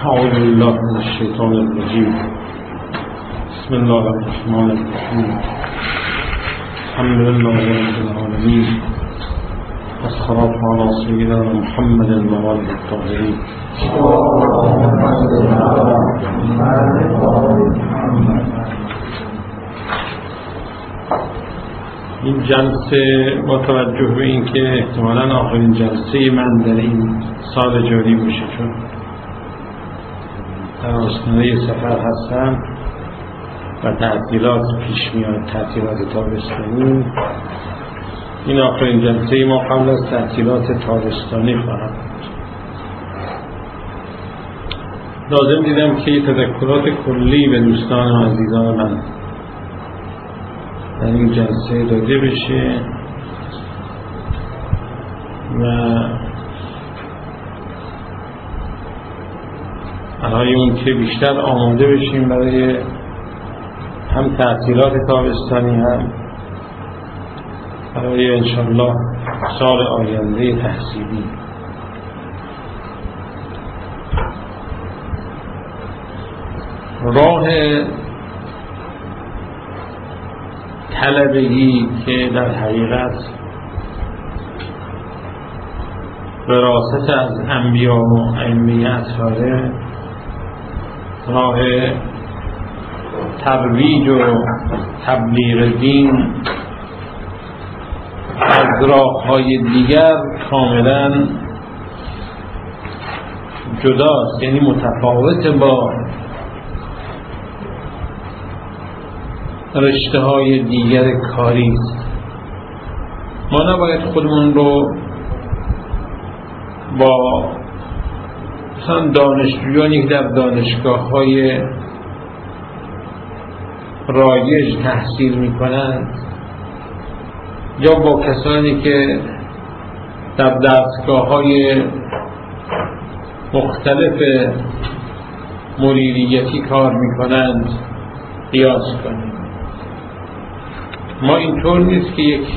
أعوذ بالله من الشيطان الرجيم. بسم الله الرحمن الرحيم. الحمد لله رب العالمين، والصلاة على سيدنا محمد وآله الطاهرين. این جلسه با توجه به این که احتمالاً آخرین جلسه من در این سال جاری میشه، چون در آستانه سفر هستم و تعطیلات پیش میاد، تعطیلات تابستانی. این آخرین جلسه ما قبل از تعطیلات تابستانی خواهد بود. لازم دیدم که تذکرات کلی به دوستان و عزیزان من در این جلسه داده بشه و برای اون که بیشتر آماده بشیم برای هم تعطیلات تابستانی، هم برای انشالله سال آینده تحصیلی. راه طلبگی که در حقیقت وراثت از انبیا و ائمه اطهاره، راه ترویج و تبلیغ دین از راه‌های دیگر کاملا جداست، یعنی متفاوت با رشته‌های دیگر کاری است. ما نباید خودمون رو با مثلا دانشجویانی که در دانشگاه‌های رایج تحصیل می‌کنند یا با کسانی که در دستگاه‌های مختلف مدیریتی کار می‌کنند قیاس کنیم. ما اینطور نیست که یک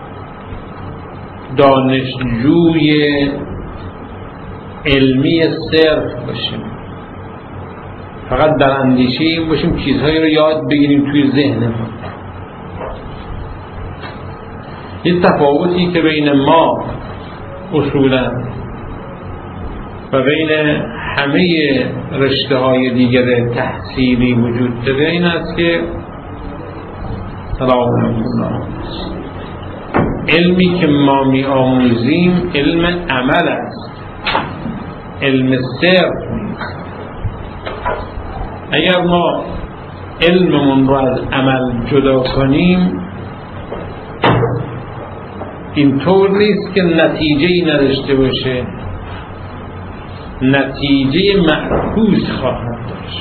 دانشجوی علمی صرف باشیم، فقط در اندیشه این باشیم چیزهایی رو یاد بگیریم توی ذهنمون. این تفاوتی که بین ما اصولا و بین همه رشته‌های دیگر تحصیلی وجود داره این است که سلام علیکم، علمی که ما می آموزیم علم عمل است، علم صرف نیست. اگر ما علممون رو از عمل جدا کنیم اینطور نیست که نتیجه‌ای نداشته باشه، نتیجه معکوس خواهد داشت.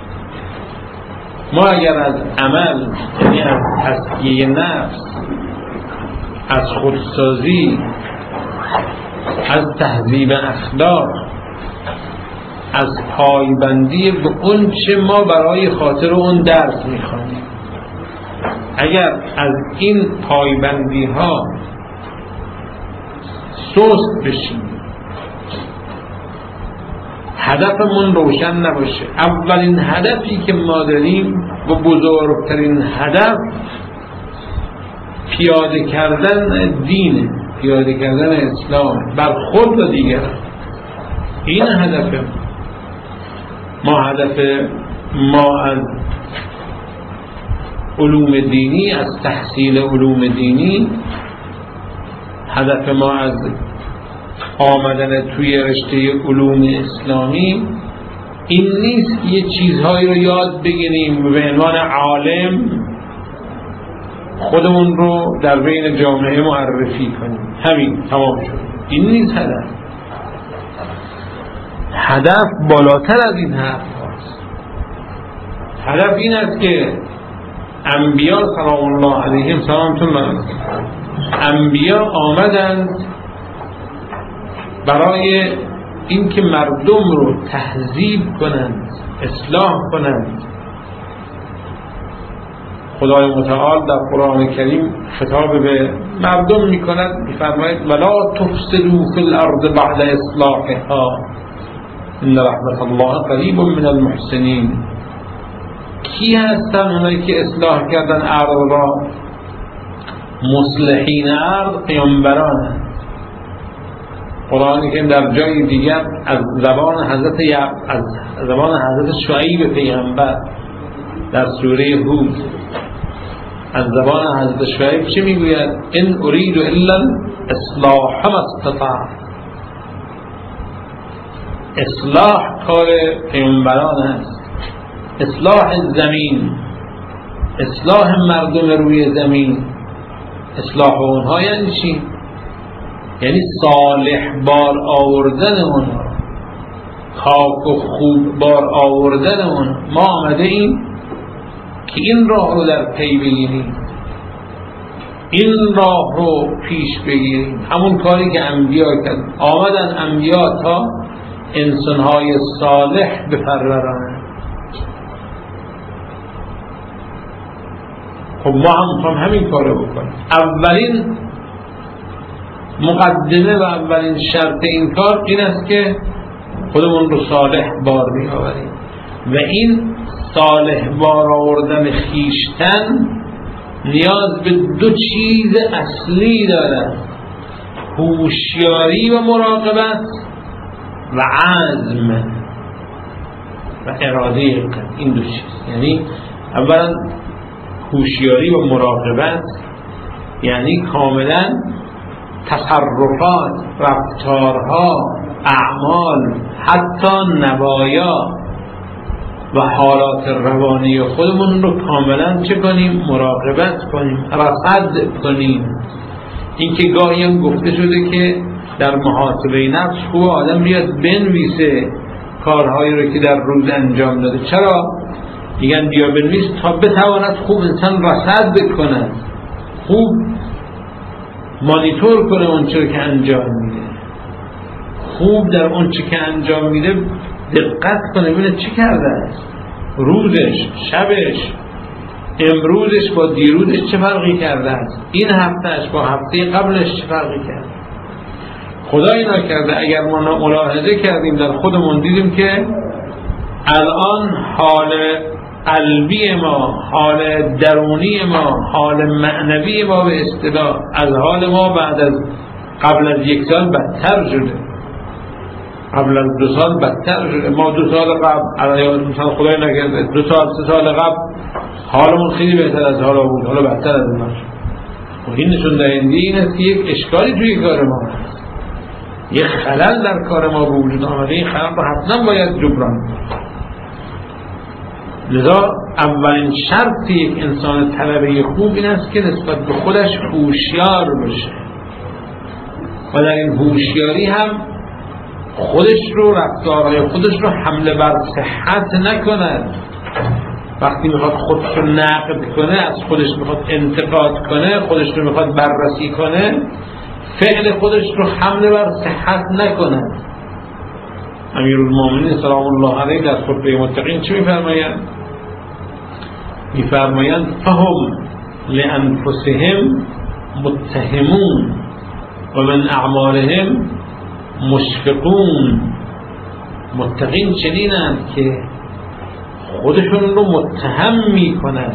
ما اگر از عمل، یعنی از تزکیه نفس، از خودسازی، از تهذیب اخلاق، از پایبندی به اون چه ما برای خاطر اون درس میخوانیم، اگر از این پایبندی ها سست بشیم، هدفمون روشن نباشه، اولین هدفی که ما داریم و بزرگترین هدف پیاده کردن دینه، پیاده کردن اسلام بر خود و دیگر، این هدف ما. هدف ما از علوم دینی، از تحصیل علوم دینی، هدف ما از آمدن توی رشته علوم اسلامی این نیست که یه چیزهایی رو یاد بگیریم و به عنوان عالم خودمون رو در بین جامعه معرفی کنیم، همین تمام شد. این نیست هدف. هدف بالاتر از این حرف هاست. هدف این است که انبیا سلام الله علیهم، سلامتون برکت، انبیا آمدند برای اینکه مردم رو تهذیب کنند، اصلاح کنند. خدای متعال در قرآن کریم خطاب به مردم میکند، میفرماید ولا تفسدوا فی الارض بعد اصلاحها، ان رحمت الله قریب من المحسنین. کی هستن اونایی که اصلاح کردن ارض را؟ مصلحین ارض پیامبران هست. قرآنی که در جای دیگر از زبان حضرت شعیب پیغمبر در سوره هود از زبان حضرت شعیب چه میگوید؟ ان اريد الا اصلاح ما استطعت. اصلاح کار پیامبران است، اصلاح زمین، اصلاح مردم روی زمین. اصلاح اونها یعنی چی؟ یعنی صالح بار آوردن اونها، پاک و خوب بار آوردن اونها. ما آمده ایم که این راه رو در پی بگیریم، این راه رو پیش بگیریم، همون کاری که انبیا کردن. آمدن انبیا تا انسانهای صالح بپرورانند. خب ما هم میخوام همین کارو بکنیم. اولین مقدمه و اولین شرط این کار این است که خودمون رو صالح بار بیاوریم و این صالح بار آوردن خیشتن نیاز به دو چیز اصلی دارد: هوشیاری و مراقبت و عزم و اراده. این دو چیز یعنی اولا هوشیاری و مراقبت، یعنی کاملا تصرفات، رفتارها، اعمال، حتی نوایا و حالات روانی خودمون رو کاملا چه کنیم؟ مراقبت کنیم، رصد کنیم. این که گاهی هم گفته شده که در محاسبه نفس خوب آدم بیاد بنویسه کارهایی رو که در روز انجام داده. چرا؟ میگن بیا بنویس تا بتواند خوب انسان رصد بکنه، خوب مانیتور کنه اون چه که انجام میده، خوب در اون چه که انجام میده دقت کنه ببینه چه کرده است، روزش، شبش، امروزش با دیروزش چه فرقی کرده است، این هفتهش با هفته قبلش چه فرقی کرده. خدا اینا کرده. اگر ما ملاحظه کردیم در خودمون دیدیم که الان حال قلبی ما، حال درونی ما، حال معنوی ما به اصطلاح از حال ما قبل از 1 سال بدتر شده، قبل از 2 سال بدتر شده. ما 2 سال قبل مثلا خدای نکرده 2 سال 3 سال قبل حالمون خیلی بهتر از حالا بود، حالا بدتر از ما شد. این نشون دهنده این است که یک اشکالی توی کار ما هست، یک خلل در کار ما به وجود آمده. این خلل رو حتما باید جبران کنیم. لذا اولین شرط یک انسان طلبه خوب این است که نسبت به خودش هوشیار باشه و در این هوشیاری هم خودش رو، رفتارهای خودش رو حمله بر صحت نکند. وقتی میخواد خودش رو نقد کنه، از خودش میخواد انتقاد کنه، خودش رو میخواد بررسی کنه، فعل خودش رو حمله بر صحت نکند. امیرالمومنین سلام الله علیه در خطبه متقین چی میفرمایند؟ میفرمایند فهم لانفسهم متهمون و من اعمالهم مشفقون. متقین چنینند که خودشون رو متهم میکنند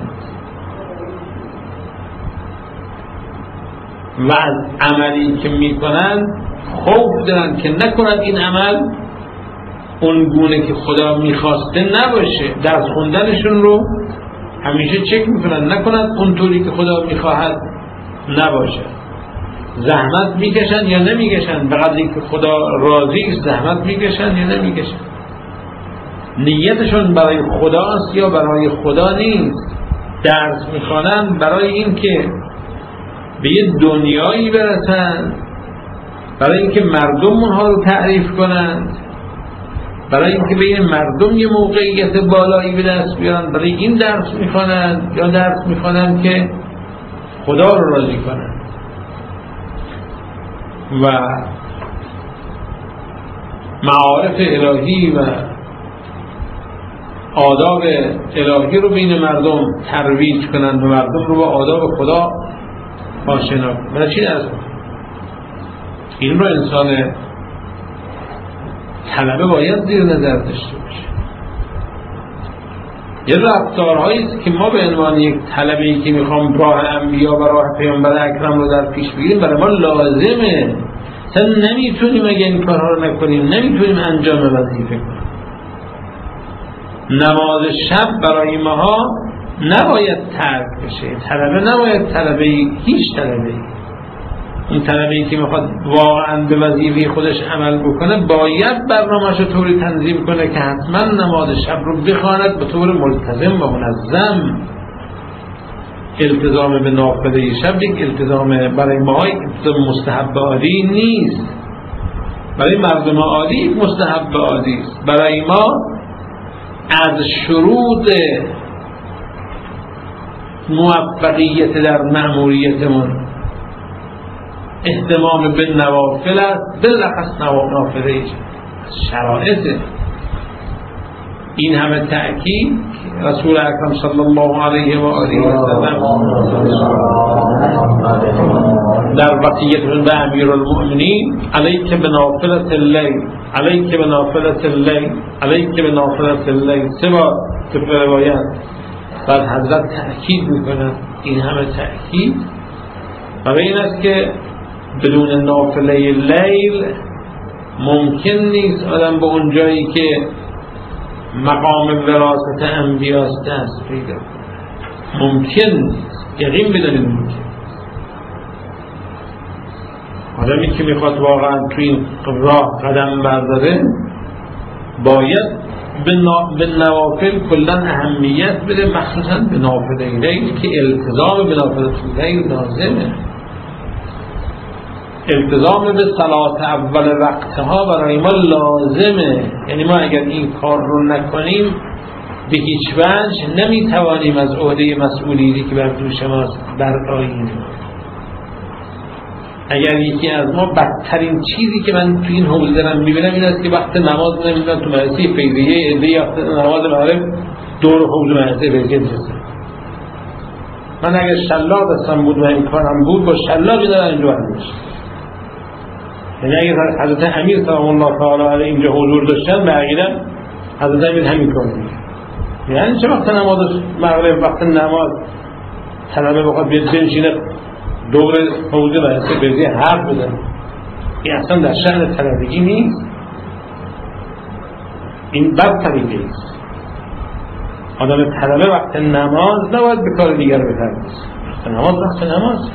و از عملی که میکنند خوف دارند که نکنند این عمل اون گونه که خدا میخواسته نباشه. درس خوندنشون رو همیشه چک میکنند نکنند اونطوری که خدا میخواهد نباشه. زحمت میکشن یا نمیکشن، به قدری که خدا راضی است زحمت میکشن یا نمیکشن. نیتشون برای خداست یا برای خدا نیست. درس میخوانن برای این که به یه دنیایی برسن، برای اینکه مردم اونها رو تعریف کنند، برای اینکه به این مردم یه موقعیت بالایی به دست بیارن. برای این درس میخوانند یا درس میخوانند که خدا رو راضی کنند و معارف الهی و آداب الهی رو بین مردم ترویج کنند و مردم رو با آداب خدا آشنا کنند. چی درس کنند؟ این رو انسان طلبه باید زیر نظر داشته باشه. یه رفتارهایی است که ما به عنوان یک طلبه‌ای که میخوام راه انبیا و راه پیامبر اکرم رو در پیش بگیریم برای ما لازمه. اصلا نمیتونیم اگه این کارها رو نکنیم نمیتونیم انجام وظیفه کنیم. نماز شب برای ماها نباید ترک بشه. طلبه نباید هیچ طلبه‌ای، اون طلبه‌ای که میخواد واقعا به وظیفه خودش عمل بکنه باید برنامه‌شو طوری تنظیم کنه که حتما نماز شب رو بخواند به طور ملتزم و منظم. التزام به نافله شب یک التزام برای ما التزام مستحب عادی نیست، برای مردم عادی یک مستحب عادی است. برای ما از شروط موفقیت در مأموریتمون اهتمام به نوافل است، بلخص نافله شرایطه. این همه تأکید رسول اکرم صلی الله علیه و آله و سلم در وصیتشون به امیرالمؤمنین علیک بنافلة اللیل، علیک بنافلة اللیل، علیک بنافلة اللیل، 3 بار تو روایت. بعد حضرت تأکید میکنن این همه تأکید برای این است که بدون نافله لیل ممکن نیست آدم به اون جایی که مقام وراثت انبیاست دست پیدا کنه. ممکن نیست، یقین بدانید ممکن. آدمی که میخواد واقعا تو این راه قدم برداره باید به نوافل کلا اهمیت بده، مخصوصا به نافله لیل که التزام به نافله لیل لازمه. التزام به صلات اول وقتها برای ما لازمه. یعنی ما اگر این کار رو نکنیم به هیچ وجه نمیتوانیم از عهده مسئولیتی که بر دوش ماست برآییم. اگر یکی از ما بدترین چیزی که من تو این حوزه دارم میبینم این است که وقت نماز نمیدونم تو مدرسه فیضیه عده‌ای نماز مغرب دور حوزه مدرسه فیضیه نشستن. من اگر شلاق دستم بود و امکانم بود با شلاقی دارم اینجا برمیشم. یعنی اگر حضرت امیر سلام الله تعالی علیه اینجا حضور داشتن به عقیدم حضرت امیر همین کار می‌کرد. یعنی چه وقت نماز مغرب وقت نماز طلبه بخواد بیاد بنشینه دور حوزه مدرسه فیضیه حرف بزنه، این اصلا در شأن طلبگی نیست. این بد طریقه است. آدم طلبه وقت نماز نباید به کار دیگر بپردازه. وقت نماز وقت نماز.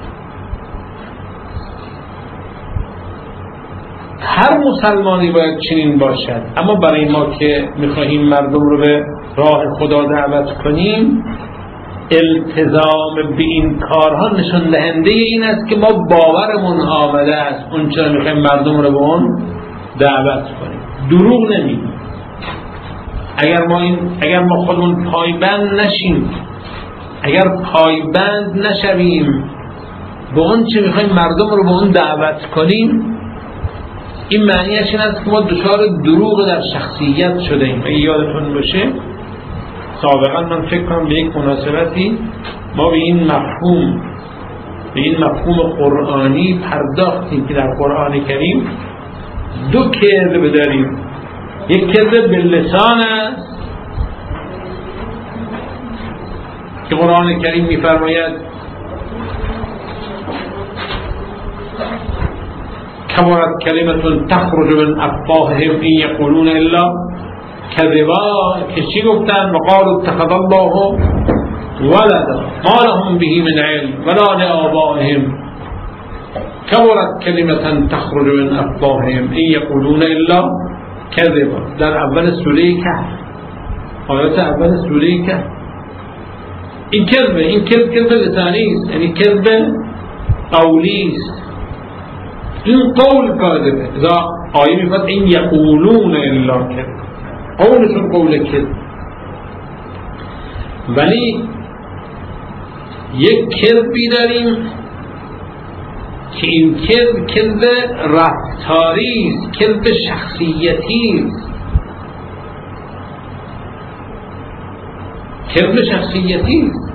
هر مسلمانی باید چنین باشد. اما برای ما که میخواهیم مردم رو به راه خدا دعوت کنیم التزام به این کارها نشان دهنده این است که ما باورمون آمده است اون چرا میخوایم مردم رو به اون دعوت کنیم. دروغ نمیگیم. اگر ما خودمون پایبند نشیم، اگر پایبند نشویم به اون چه میخوایم مردم رو به اون دعوت کنیم، این معنیش این است که ما دچار دروغ در شخصیت شده ایم. اگه یادتون باشه سابقا من فکر کنم به یک مناسبتی ما به این مفهوم قرآنی پرداختیم که در قرآن کریم 2 کذب داریم. یک کذب باللسان است که قرآن کریم می‌فرماید کبرت کلمة تخرج من افواههم ان یقولون الا کذبا، که چی گفتن؟ وقالوا اتخذ الله ولدا ما لهم به من علم ولا لآبائهم کبرت کلمة تخرج من افواههم ان یقولون الا کذبا. در اول سوره کهف، آیات اول سوره کهف. این کذب لسانی است، یعنی کذب قولی است. این قول کاذبه. اذا آیه میفرد این یقولون الا کذب، قولشون قول کذب. ولی یک کذبی داریم که این کذب رفتاری است، کذب شخصیتی است. کذب شخصیتی است.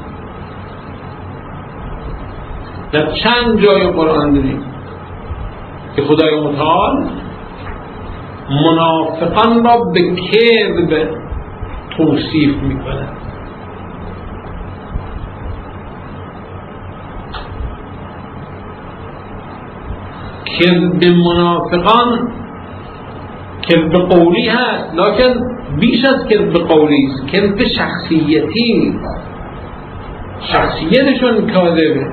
در چند جای قرآن داریم که خدای متعال منافقان را به کذب توصیف میکنه. کذب منافقان کذب قولی هست، لکن بیش از کذب قولی است، کذب شخصیتی، شخصیتشون کاذبه.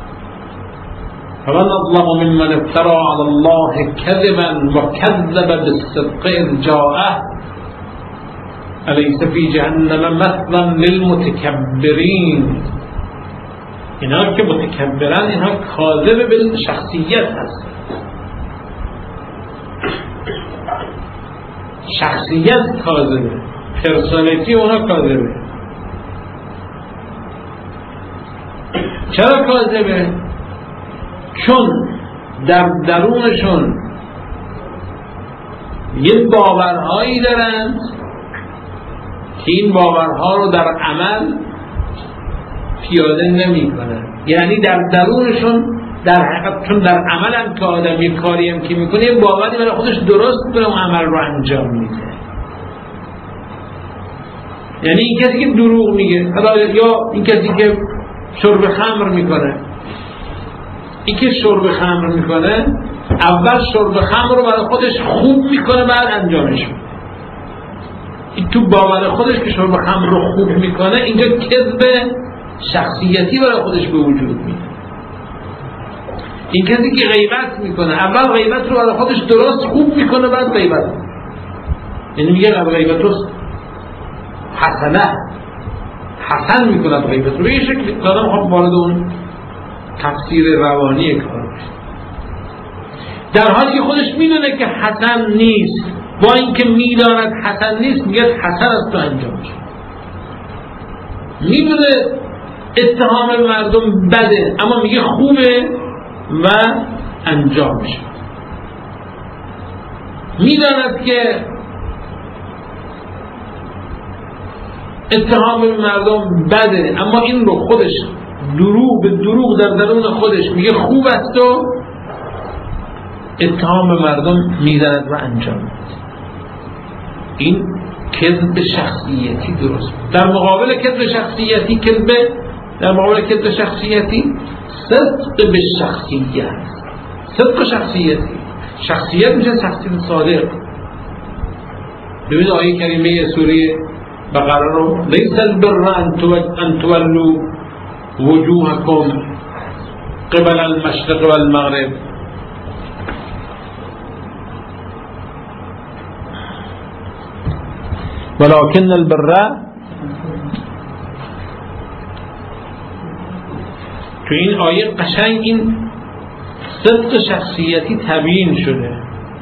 فمن اظلم ممن افترى على الله كذبا وكذب بالصدق اذ جاءه الیس فی جهنم مثوى للمتکبرین. اینا که متکبرن اینها کاذب به شخصیت هست، شخصیت کاذبه، پرسونالیتی اونا کاذبه. چرا کاذبه؟ چون در درونشون یه باورهایی دارند که این باورها رو در عمل پیاده نمی کنن. یعنی در درونشون در حقیقت چون در عمل هم که آدم یه کاری هم که میکنه یه باوری برای خودش درست کنه اون عمل رو انجام میده. یعنی این کسی که دروغ میگه یا این کسی که شرب خمر میکنه، این که شرب خمر میکنه اول شرب خمر رو برای خودش خوب میکنه بعد انجامش میده. این تو باور خودش که شرب خمر رو خوب میکنه اینجا کذب شخصیتی برای خودش به وجود میاد. این کسی که غیبت میکنه اول غیبت رو برای خودش درست خوب میکنه بعد غیبت، یعنی میگه غیبت رو حسن میکنه غیبت رو. به یه شکلی دادم خب وارد اون تفسیر روانی کار بشه، در حالی که خودش میدونه که حسن نیست، با اینکه میداند حسن نیست میگه حسن است تو انجامش. میدونه اتهام مردم بده اما میگه خوبه و انجامش. میداند که اتهام مردم بده اما این رو خودش دروغ به دروغ در درون خودش میگه خوب است و اتهام مردم میزند و انجام میده. این کذب شخصیتی درست. در مقابل کذب شخصیتی صدق به شخصیت، صدق شخصیت میشه شخصیت صادق. ببینید آیه کریمه سوره بقره رو لیس البر ان تولوا وجوهکم قبل المشرق والمغرب ولكن البر. تو این آیه قشنگ این صدق شخصیتی تبیین شده.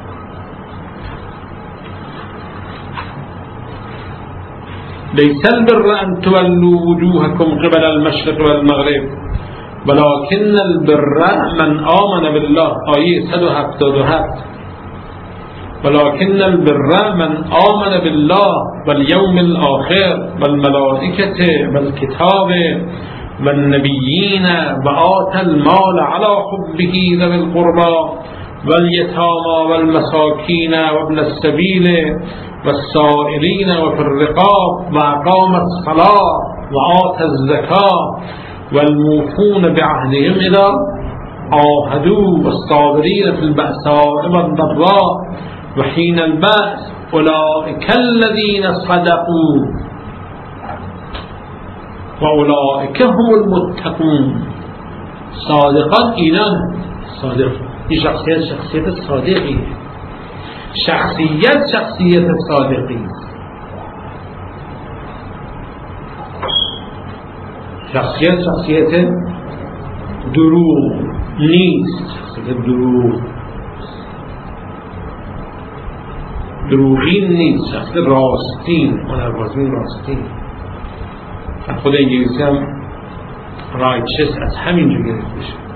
لیس البر ان تولوا وجوهکم قبل المشرق والمغرب ولكن البر من آمن بالله. آیه 177 ولكن البر من آمن بالله واليوم الآخر والملائكة والكتاب والنبيين وآتى المال على حبه ذوي القربى واليتامى والمساكين وابن السبيل والسائلين وفي الرقاب وأقام الصلاة وآتى الزكاة والموفون بعهدهم إذا عاهدوا والصابرين في البأساء والضراء وحين البأس أولئك الذين صدقوا وأولئك هم المتقون. صادقان اینان صادق. این شخصیت صادقی، شخصیت صادقی، شخصیت دروغ نیست، شخصیت دروغین نیست، شخصیت راستین، هنربازی راستین. خود انگلیسی هم رایتشس از همین جو گرفته شد،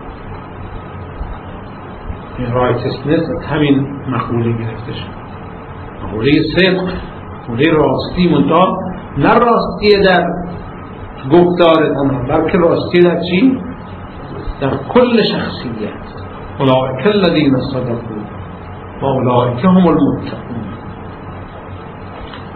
رایتشنس از همین مقوله گرفته شد، مقوله صدق، مقوله راستی، منتها نه راستی در گفتار تنها بلکه راستی در چی؟ در کل شخصیت. اولئک الذین صدقوا و اولئک هم المتقون.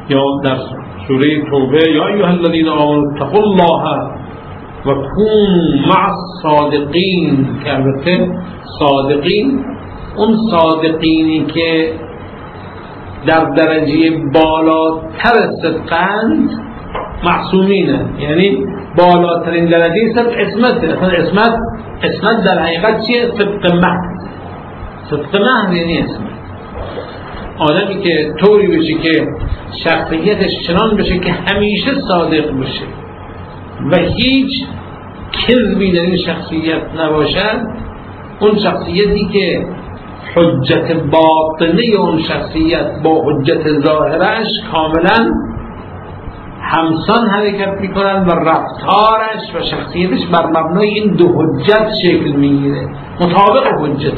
یا در سوره توبه یا ایها الذین آمنوا اتقوا الله و کونوا مع الصادقین، که البته صادقین اون صادقینی که در درجه بالاتر صدقند معصومینه، یعنی بالاترین درجه صدق اسمته. اصلا اسمت در حقیقت چیه؟ صدق محض. صدق محض یعنی اسمت. آدمی که طوری بشه که شخصیتش چنان بشه که همیشه صادق بشه و هیچ کذبی در این شخصیت نباشد، اون شخصیتی که حجت باطنه اون شخصیت با حجت ظاهرش کاملا همسان حرکت میکنن و رفتارش و شخصیتش بر مبنای این دو حجت شکل میگیره، مطابق حجت.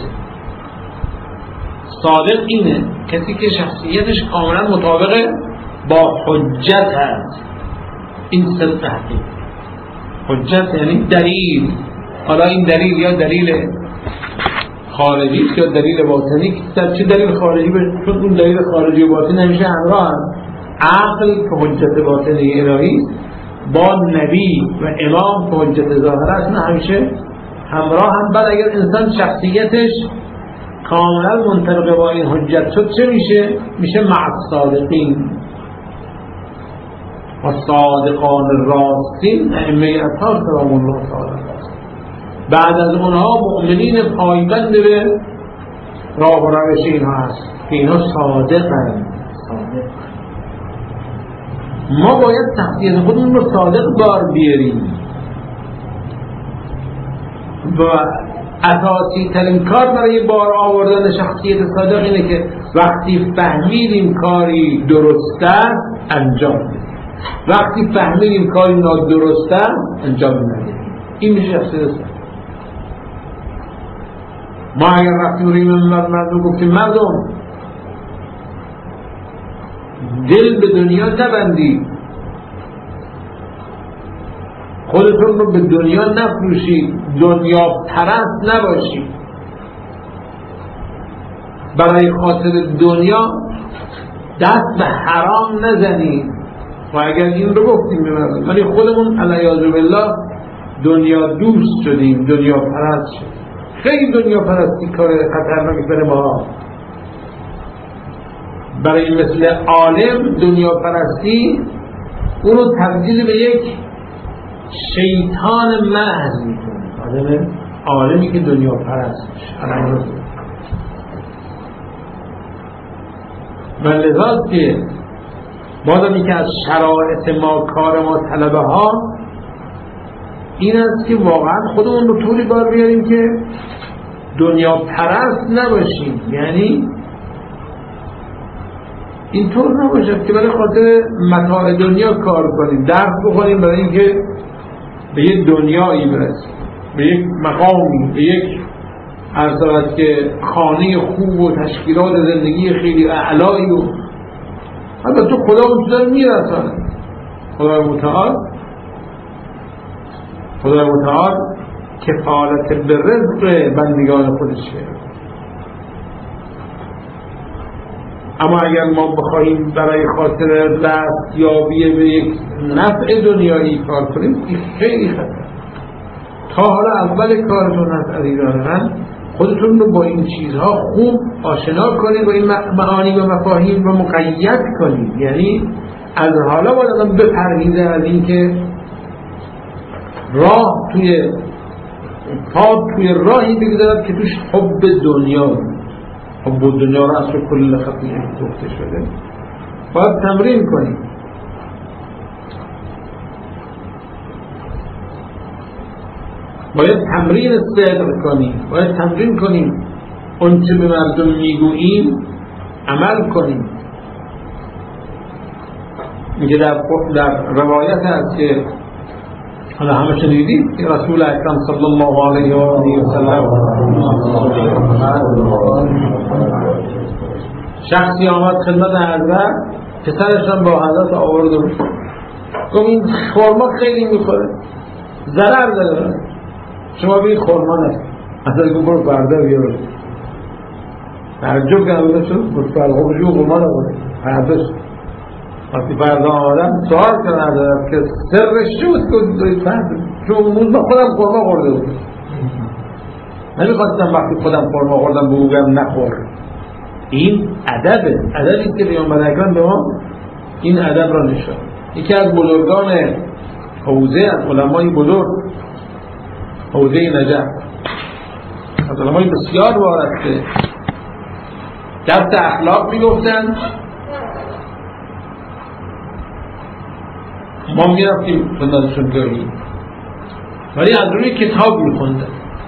صادق اینه کسی که شخصیتش کاملا مطابق با حجت هست. این صدق حقیقی. حجت یعنی دلیل. حالا این دلیل یا دلیل خارجی یا دلیل باطنی. در چه دلیل خارجی؟ چون اون دلیل خارجی و باطنی همیشه همراه هست. عقل که حجت باطنی الهی با نبی و امام که حجت ظاهر است همیشه همراه هم. بعد اگر انسان شخصیتش کاملا منطبق با این حجت شد چه میشه؟ میشه مع الصادقین. و صادقان راستین ائمه اطهار کرام الله تعالی. بعد از اونها مؤمنین پایبند به راه و روش اینها هست که اینها صادقند. ما باید شخصیت خودمون رو صادق بار بیاریم و اساسی ترین کار برای بار آوردن شخصیت صادق اینه که وقتی فهمیدیم کاری درست است انجام بدیم، وقتی فهمیدیم کاری نادرست است انجام ندیم. این میشه شخصیت صادق. ما اگر وقتی بریم مردم گفتیم مردم دل به دنیا نبندید، خودتون رو به دنیا نفروشید، دنیا پرست نباشید، برای خاطر دنیا دست به حرام نزنید. و اگر این رو گفتیم به مردم ولی خودمون علیاذ بالله دنیا دوست شدیم، دنیا پرست شدیم. خیلی دنیا پرستی کار خطرناکی برای ما. برای مثل عالم دنیا پرستی اونو تبدیل به یک شیطان محض میکنه. عالمی که دنیا پرست میشه. و لذا که بازمی که از شرایط ما کار ما طلبه ها این است که واقعا خودمون رو طوری بار بیاریم که دنیا پرست نباشیم. یعنی اینطور نباشد که برای خاطر متاع دنیا کار کنیم، درس بخونیم برای اینکه به یک دنیایی برسیم، به یک مقامی، به یک عرضات که خانه خوب و تشکیلات زندگی خیلی اعلایی و البته خدا اون چیزا رو میرسانه. خدا متعال کفالت به رزق بندگان خودش کرد. اما اگر ما بخواهیم برای خاطر دستیابی به یک نفع دنیایی کار کنیم این خیلی خطر. تا حالا اول کارتون از عزیزان من خودتون رو با این چیزها خوب آشنا کنید، با این معانی و مفاهیم و مقید کنید. یعنی از حالا باید آدم بپرهیزه از این که راه توی راهی بگذارد که توش حب دنیا، حب دنیا را اصل کل خطیه گفته شده. باید تمرین کنیم. باید تمرین صدق کنیم، باید تمرین کنیم اون چه به مردم میگوییم عمل کنیم. میگه در روایت هست که حالا همه شنیدید که رسول اکرم صلی الله علیه و آله و سلم شخصی آمد خدمت حضرت، پسرشان با حضرت آورد و گفت این خورما خیلی میخوره، ضرر داره، شما به این خورما نست. حضرت گفت برو برده بیار. تعجب کرده شد، گفت فرقه بشو خورما نبوده. حضرت وقتی فردا آمدم سوال کردم که سرش چی بود که فرد چون اون با خودم خورما خورده بود، نمیخواستم وقتی خودم خورما خوردم به او بگم نخور. این ادبه، ادبی که پیامبر اکرم به ما این ادب را نشان. یکی از بزرگان حوزه، از علمای بزرگ حوزه نجف، از علمای بسیار وارسته، درس اخلاق میگفتن. ما میرفتیم خندانشون گاهی، ولی از روی کتاب میخوندن.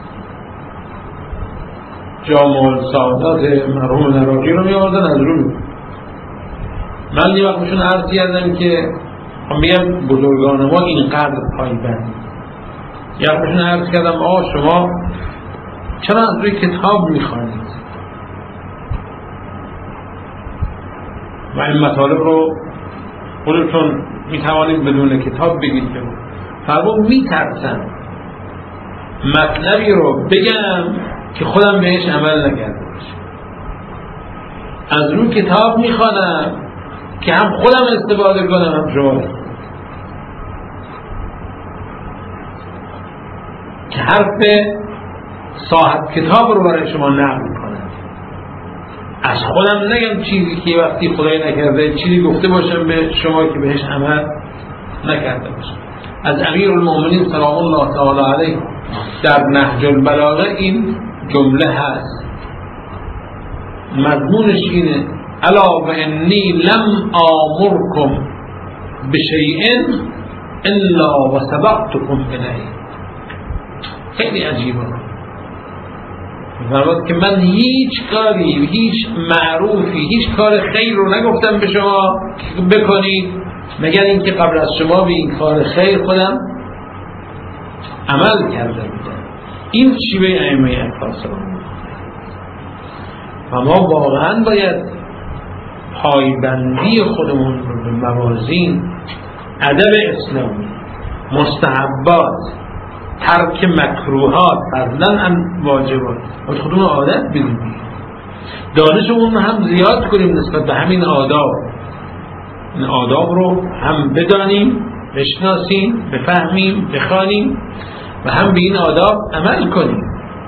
جامع السعادات مرحوم نراقی رو میآوردن از روی. من یه وقت بهشون عرض کردم که میگم بزرگان ما اینقدر پایبند. یه وقت بهشون عرض کردم شما چرا از روی کتاب میخوانید و این مطالب رو خودتون میتوانید بدون کتاب بگید؟ فرمود میترسم مطلبی رو بگم که خودم بهش عمل نکرده باشم. از روی کتاب میخوانم که هم خودم استفاده کنم هم شما، که حرف صاحب کتاب رو برای شما نقل کنم. از خودم نگم چیزی که وقتی خدای نکرده چیزی گفته باشم به شما که بهش عمل نکرده باشم. از امیرالمؤمنین سلام الله تعالی علیه در نهج البلاغه این جمله هست، مضمونش اینه: الا و انی لم آمرکم بشیء الا و سبقتکم الیه. خیلی عجیبه. فرمود که من هیچ کاری، هیچ معروفی، هیچ کار خیر رو نگفتم به شما که بکنید مگر اینکه قبل از شما به این کار خیر خودم عمل کرده بودم. این شیوه ائمه اکرام. و ما واقعا باید پایبندی خودمون رو به موازین ادب اسلامی، مستحبات، ترک مکروهات، فضلا واجبات و خودمون عادت بدیم. دانشمون هم زیاد کنیم نسبت به همین آداب. این آداب رو هم بدانیم، بشناسیم، بفهمیم، بخوانیم و هم به این آداب عمل کنیم.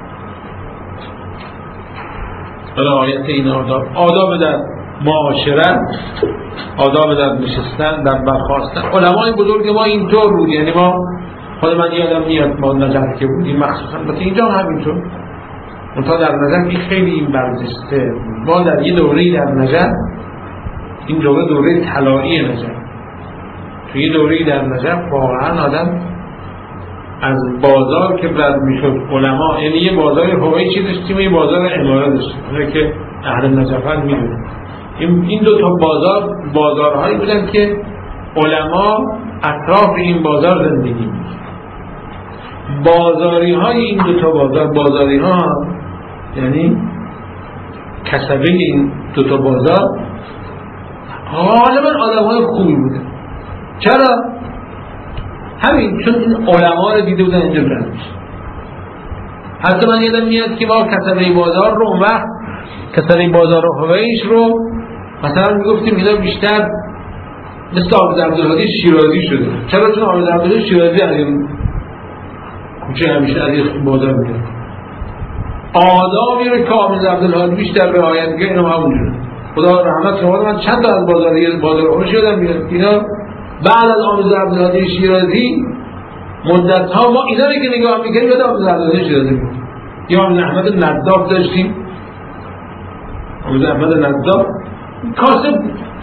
رعایت این آداب در معاشرت، آداب در نشستن، در برخاستن. علمای بزرگ ما اینطور بود. یعنی ما خود من یادم میاد ما نجف که بودیم مخصوصا، مثل اینجا هم همینطور. منتها در نجف خیلی این برجسته. ما در یه دوره‌ای در نجف، این دوره طلایی نجف، توی یه دوره‌ای در نجف واقعا آدم از بازار که رد میشد علما، یعنی یه بازار هوایی داشتیم و یه بازار عماره داشتیم. اونه که اهل نجفن میدونن این دو تا بازارهایی بودن که علما اطراف این بازار زندگی می‌کردن. بازاری های این دو تا بازاری ها یعنی کسبه این دو تا بازار غالبا آدم های خوبی بودن. چرا؟ همین چون این علما رو دیده بودن اینجا رد میشه. حتی من یادم میاد که ما کسبه بازار رو اون وقت کسبه بازار و هوایش رو مثلا میگفتیم اینا بیشتر مثل حافظ عبدالهادی شیرازی شده. چرا؟ چون حافظ عبدالهادی شیرازی از این کوچه همیشه از این بازار میده. آدابی رو که حافظ عبدالهادی بیشتر رعایت می‌کنه اینا همونجوره. خدا رحمت شما. من چند تا از بازار رو شدم میاد اینا بعد از حافظ عبدالهادی شیرازی مدت ها ما اینا رو که نگاه می‌کنیم یاد حافظ عبدالهادی شیرازی میاد. یا احمد نداب داشتیم. حافظ احمد نداب کاسب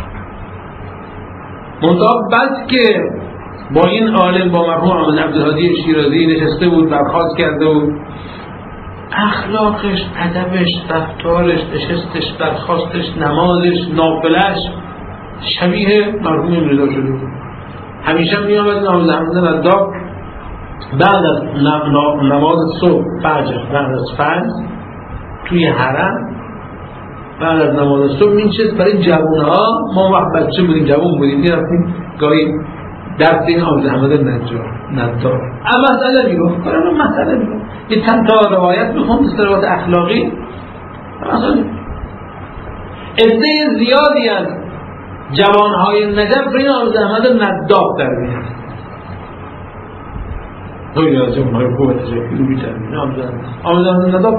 منطقه بعد که با این عالم با مرحوم احمد عبدالهادی شیرازی نشسته بود، برخاست کرده بود، اخلاقش، ادبش، رفتارش، نشستش، برخاستش، نمازش، نافلش شبیه مرحوم رضا شده بود. همیشه می آمد احمد نداب بعد از نماز صبح فجر، بعد از فجر توی حرم بعد از نماز صبح می‌نشست برای جوان‌ها. ما وقت بچه بودیم، جوان بودیم، می‌رفتیم گاهی درس این حافظ احمد نداب. اما مسئله میگفت، کارم مسئله میگفت. یه چند تا روایت میخوام، روایت اخلاقی. مثلا عده زیادی از جوانهای نجف این آمد احمد نداب در میاد خیلی از جوانهای خوب نجفی رو بیتر میاد آمد احمد نداب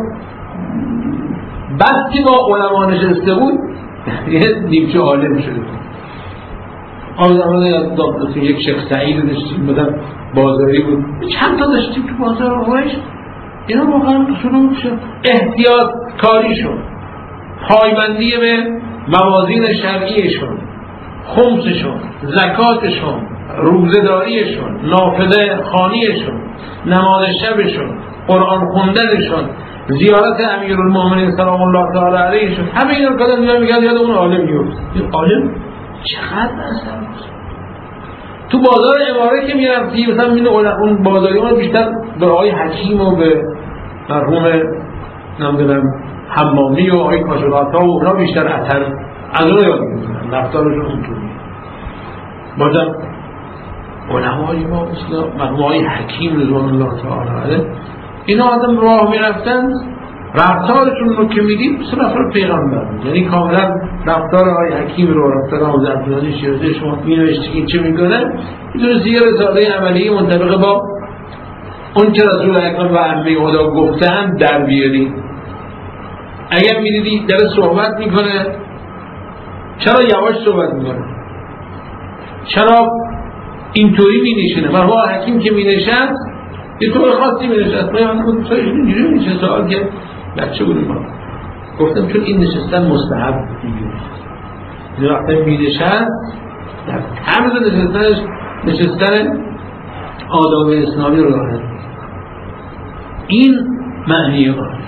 بس که با علما نشسته بود یه نیمچه عالم شده آمد احمد نداب یک شیخ سعید داشتیم بدن بازاری بود چند تا داشتیم تو بازار روش اینا واقعا شروع شد احتیاط کاریشون پایبندی به موازین شرعیشون خمسشون زکاتشون روزه‌داریشون نافله خوانیشون نماز شبشون قرآن خوندنشون زیارت امیرالمومنین سلام الله تعالی علیهشون همه اینا رو کردن میگن یاد اون عالم میفته این عالم چقدر اثر تو بازار اماره که میرفتی مثلا این اون بازاری ما بیشتر به آقای حکیم و به مرحوم نمیدونم حمامی و آقای کاشف‌ها و اونا بیشتر اثر از اون یاد میگیرن رفتارشون اونطوریه بازم علمای ما مثل مرحوم آقای حکیم رضوان الله تعالی علیه اینا آدم راه میرفتن رفتارشون رو که میدید مثل رفتار پیغمبر یعنی کاملا رفتار آقای حکیم رو رفتار آقای عبدالعزیز شیرازی شما مینوشتی که چه میکنه میتونستی یه رساله عملی منطبق با اون که رسول اکرم و عمه خدا گفتن در بیاری اگر میدیدی در صحبت میکنه چرا یواش صحبت میکنه چرا اینطوری مینشینه مرحوم حکیم که مینشد یه طور خاصی مینشد من خودم سایش اینجوری مینشد سوال که بچه بودیم ما گفتم چون این نشستن مستحب اینجوری این وقتا مینشد در طرز نشستن آداب اسلامی رو دارد این معنی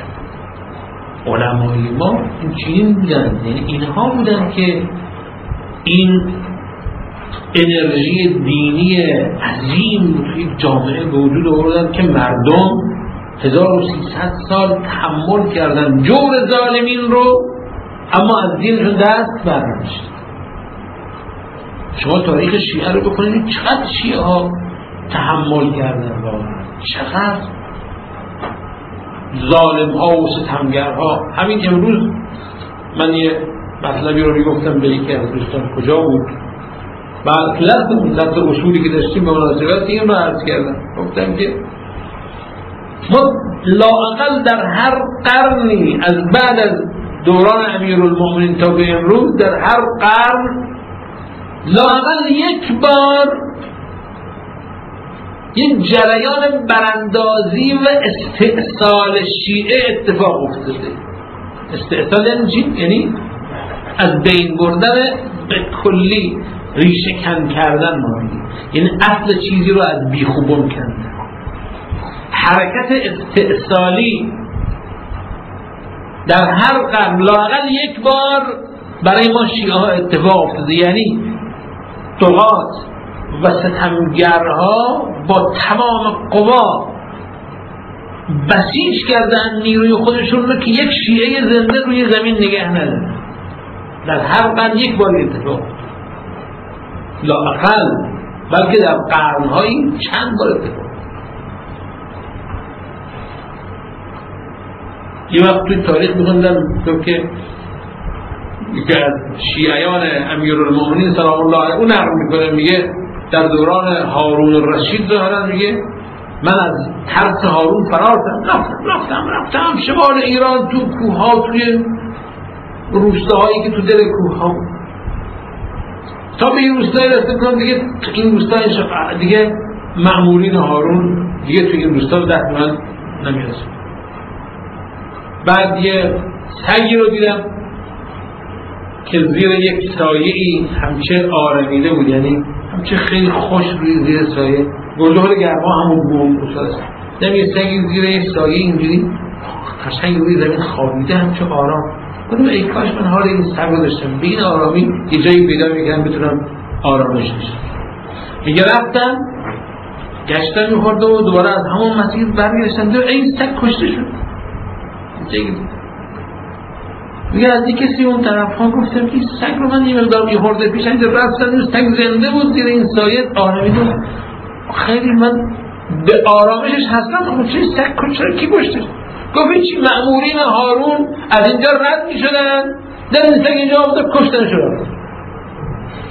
علمای ما این چنین بودن یعنی اینها بودن که این انرژی دینی عظیم توی جامعه به وجود آوردن که مردم 1300 سال تحمل کردن جور ظالمین رو اما از دینشون دست برنداشتن شما تاریخ شیعه رو بکنید چقدر شیعه ها تحمل کردن واقعا چقدر ظالم ها و ستمگر ها همین امروز من یه مطلبی رو میگفتم به یکی از دوستان کجا بود بعد لفظ اصولی که داشتیم به مناسبت این رو عرض کردم گفتم که ما لااقل در هر قرنی از بعد از دوران امیرالمومنین تا به امروز در هر قرن لااقل یک بار یک جریان براندازی و استئصال شیعه اتفاق افتاده استئصال یعنی از بین بردن به کلی ریشه کن کردن ماندی یعنی اصل چیزی رو از بیخوبون کردن حرکت استئصالی در هر قرن لااقل یک بار برای ما شیعه ها اتفاق افتاده یعنی طغات و ستمگرها با تمام قوا بسیج کردن نیروی خودشون رو که یک شیعه زنده روی زمین نگه نداره در هر قرن یک بار اتفاق لااقل بلکه در قرن‌هایی چند بار اتفاق یه وقت توی تاریخ می‌خوندم که شیعیان امیرالمومنین سلام الله علیه اون نقل میکنه میگه در دوران هارون الرشید ظاهرا میگه من از ترس هارون فرار رفتم شمال ایران تو کوه‌ها توی روستاهایی که تو دل کوه‌ها تا به این روستای رسیدم دیگه این روستای دیگه مأمورین هارون دیگه تو این روستا دست من نمیرسه بعد یه سگی رو دیدم که زیر یک سایه‌ای همچه آرمیده بود یعنی همچه خیلی خوش روی زیر سایه گلده‌های گرما همون بوم اصلاست دیدم یه سگی زیر یک سایه اینجوری قشنگ روی زمین خوابیده همچه آرام گفتم ای کاش من حال این سگ رو داشتم به این آرامی یه جایی پیدا میکنم بتونم آرامش داشتم میگه رفتم گشتم میخورد و دوباره از همون مسیر برگشتم دیدم این سگ کشته شد میگه از این کسی اون طرف ها گفتم که این سگ رو من یه مقدار میخورده پیش اینجا رفتم این سگ زنده بود زیر این سایه آرامیده خیلی من به آرامشش هستم خب چه سگ کشته کی کشته گفت چی مأمورین هارون از اینجا رد میشدن در این سگ اینجا آمده کشتن شدن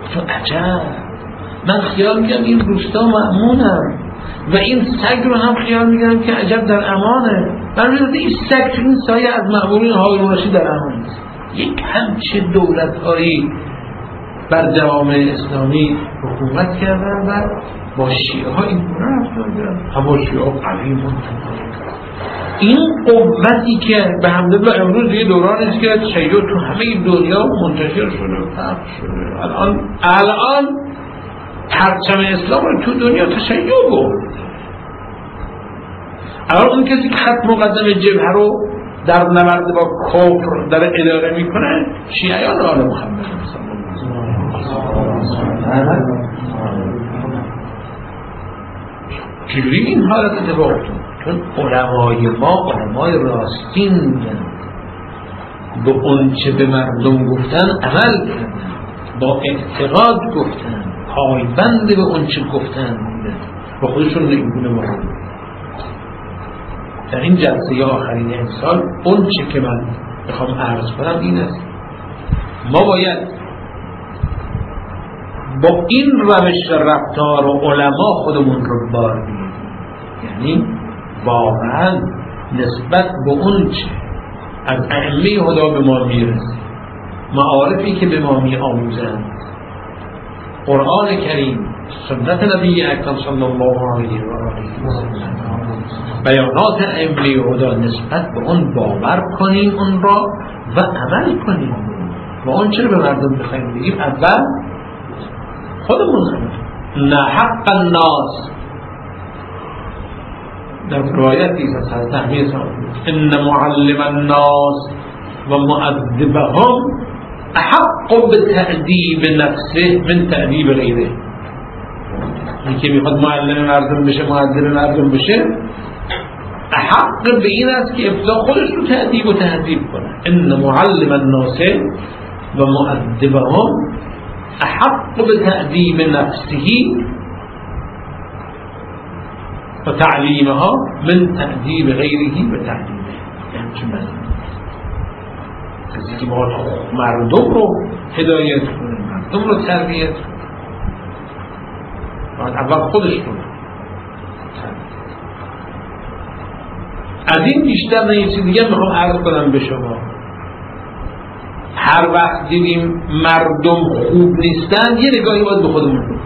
تو عجب، من خیال میگم این روستا مأمونم و این سگ رو هم خیال میگم که عجب در امانه. من میگم این سگ تو این سایه از مأمورین هارون رشید در امان است. یک همچه دولت‌هایی بر جوامع اسلامی حکومت کردن و با شیعه ها این گونه رفتار کردن. اما شیعه ها قوی موندن. این قوتی که به حمدالله امروز یه دورانی است که تشیع تو همه دنیا منتشر شده و پخش شده. الان پرچم اسلام رو تو دنیا تشیع برد. الان اون کسی که خط مقدم جبهه رو در نبرد با کفر در اداره میکنه شیعیان آل محمد صلی الله علیه و چجوری این حالت اتفاق افتاد؟ چون علمای ما علمای راستین بودن، به اون چه به مردم گفتن عمل کردن، با اعتقاد گفتن، پایبند به اون چه گفتن بودن و خودشون نگونه مورد. در این جلسه آخرین امسال اون چه که من میخوام عرض کنم این است: ما باید با این روش رفتار و علما خودمون رو بار بیاریم. یعنی واقعا نسبت به اون چه از ائمه خدا به ما میرسه، معارفی که به ما میآموزند، قرآن کریم، سنت نبی اکرم صلی الله علیه و آله و سلم، بیانات ائمه خدا، نسبت به اون باور کنیم اون را و عمل کنیم و اون چه رو به مردم بخوایم بگیم اول خودمون عمل. نه حق الناس در روایتی از حضرت احمد ان معلم الناس و مؤدبهم احق بتأدیب نفسه من تأدیب غیره. این که میخواد معلم مردم بشه، مؤدب مردم بشه، احق به این است که ابتدا خودش رو تأدیب و تهذیب کنه. ان معلم الناس و مؤدبهم احق بتأدیب نفسه و تعلیمها من تأدیب غیره و تعلیمه. یعنی چه معنی؟ کسی که باید مردم رو هدایت کنه، مردم رو تربیت کنه، باید اول خودش رو از این بیشتر نه. یه چیز دیگه میخوام عرض کنم به شما: هر وقت دیدیم مردم خوب نیستن یه نگاهی باید به خودمون بکنیم.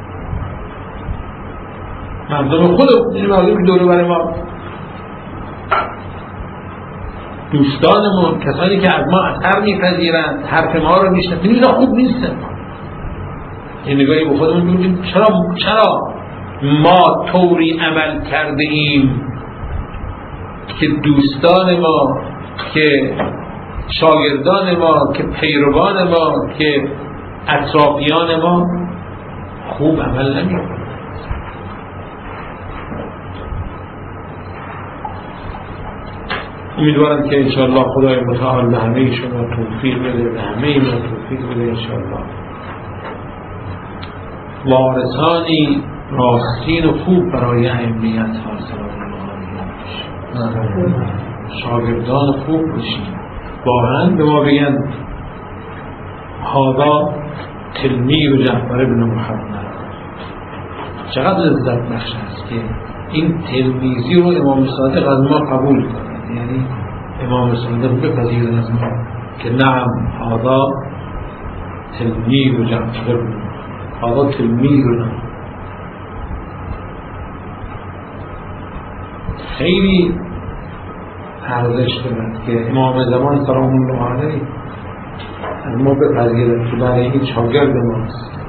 مردم خودمون، یعنی مردم که دوره برای ما، دوستانمون، کسانی که از ما اثر میپذیرند، حرف ما رو میشنون، اینا خوب نیستن. یه نگاهی به خودمون بکنیم چرا ما طوری عمل کرده ایم که دوستان ما، که شاگردان ما، که پیروان ما، که اطرافیان ما خوب عمل نمی‌کنند. امیدوارم که انشاءالله خدای متعال به همه شما توفیق بده، به همه ما توفیق بده انشاءالله. وارثانی راستین و خوب برای ائمه اطهار صلوات الله علیهم، شاگردان خوب بشیم. واقعا به ما بگن هذا تلمیذ جعفر بن محمد، چقدر لذت بخش است که این تلمیذی رو امام صادق از ما قبول کنه. یعنی امام صادق بپذیرن از ما که نعم هذا تلمیذ جعفر بن محمد، هذا تلمیذنا. خیلی ارزش دارد که امام زمان سلام الله علیه از ما بپذیرد که برای این شاگرد ماست،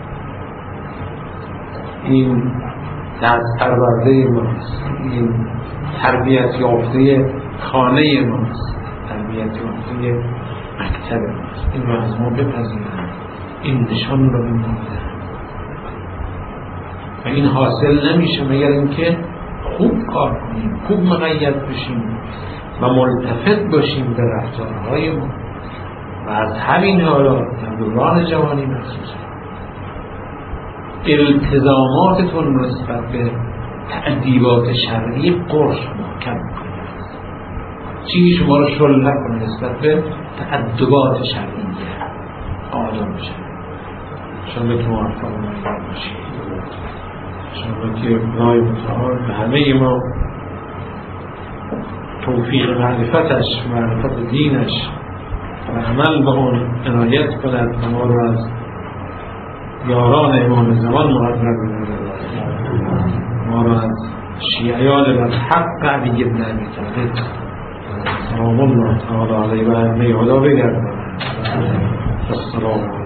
این دست پرورده ماست، این تربیت یافته خانه ماست، تربیت یافته مکتب ماست. این رو از ما بپذیرد، این نشان رو به ما بدهد. و این حاصل نمیشه مگر اینکه خوب کار کنیم، خوب مقید بشیم و ملتفت باشیم به رفتارهای ما. و از همین حالات در دوران جوانی مخصوصا التزاماتتون نسبت به تأدیبات شرعی قرص محکم کنید. چیزی شما رو شل نکنه نسبت به تأدیبات شرعی آدم شرعی. انشاءالله که موفق باشید، انشاءالله که خدای متعال به همه ما توفیق معرفتش، معرفت دینش و عمل به اون عنایت کند و ما رو از یاران امام زمان مقرر بگردد، ما رو از شیعیان بر حق علی بن ابی طالب سلام الله تعالی علیه و همه خدا بگردد. السلام